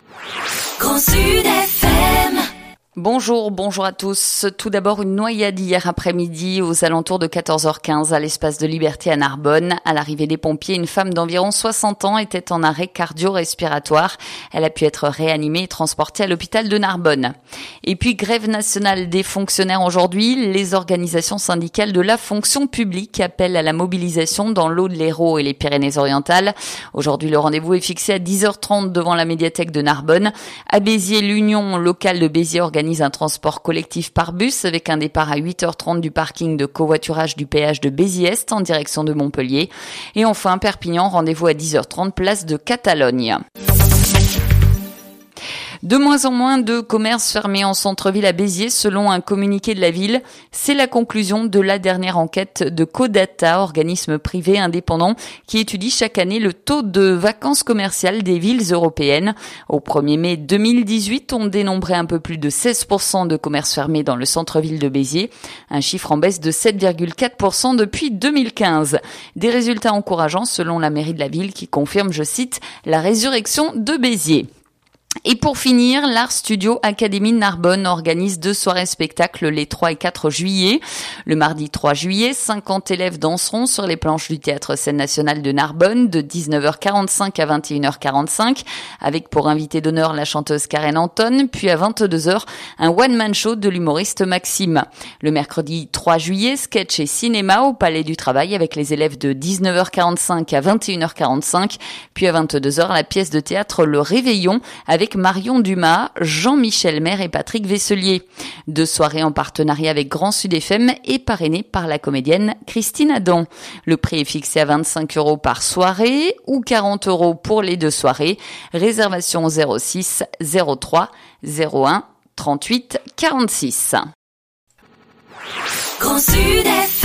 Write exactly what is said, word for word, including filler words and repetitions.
Grand Sud F M. Bonjour, bonjour à tous. Tout d'abord, une noyade hier après-midi aux alentours de quatorze heures quinze à l'Espace de Liberté à Narbonne. À l'arrivée des pompiers, une femme d'environ soixante ans était en arrêt cardio-respiratoire. Elle a pu être réanimée et transportée à l'hôpital de Narbonne. Et puis, grève nationale des fonctionnaires aujourd'hui. Les organisations syndicales de la fonction publique appellent à la mobilisation dans l'Aude, l'Hérault et les Pyrénées-Orientales. Aujourd'hui, le rendez-vous est fixé à dix heures trente devant la médiathèque de Narbonne. À Béziers, l'Union locale de Béziers organise un transport collectif par bus avec un départ à huit heures trente du parking de covoiturage du péage de Béziers-Est en direction de Montpellier. Et enfin, Perpignan, rendez-vous à dix heures trente, place de Catalogne. De moins en moins de commerces fermés en centre-ville à Béziers, selon un communiqué de la ville. C'est la conclusion de la dernière enquête de Codata, organisme privé indépendant qui étudie chaque année le taux de vacances commerciales des villes européennes. Au premier mai deux mille dix-huit, on dénombrait un peu plus de seize pour cent de commerces fermés dans le centre-ville de Béziers, un chiffre en baisse de sept virgule quatre pour cent depuis deux mille quinze. Des résultats encourageants selon la mairie de la ville qui confirme, je cite, la résurrection de Béziers. Et pour finir, l'Art Studio Académie de Narbonne organise deux soirées spectacles les trois et quatre juillet. Le mardi trois juillet, cinquante élèves danseront sur les planches du Théâtre Scène Nationale de Narbonne de dix-neuf heures quarante-cinq à vingt et une heures quarante-cinq, avec pour invité d'honneur la chanteuse Karen Anton, puis à vingt-deux heures, un one-man show de l'humoriste Maxime. Le mercredi trois juillet, sketch et cinéma au Palais du Travail avec les élèves de dix-neuf heures quarante-cinq à vingt et une heures quarante-cinq, puis à vingt-deux heures, la pièce de théâtre Le Réveillon avec Marion Dumas, Jean-Michel Maire et Patrick Vesselier. Deux soirées en partenariat avec Grand Sud F M et parrainées par la comédienne Christine Adam. Le prix est fixé à vingt-cinq euros par soirée ou quarante euros pour les deux soirées. Réservation zéro six zéro trois zéro un trente-huit quarante-six. Grand Sud F M.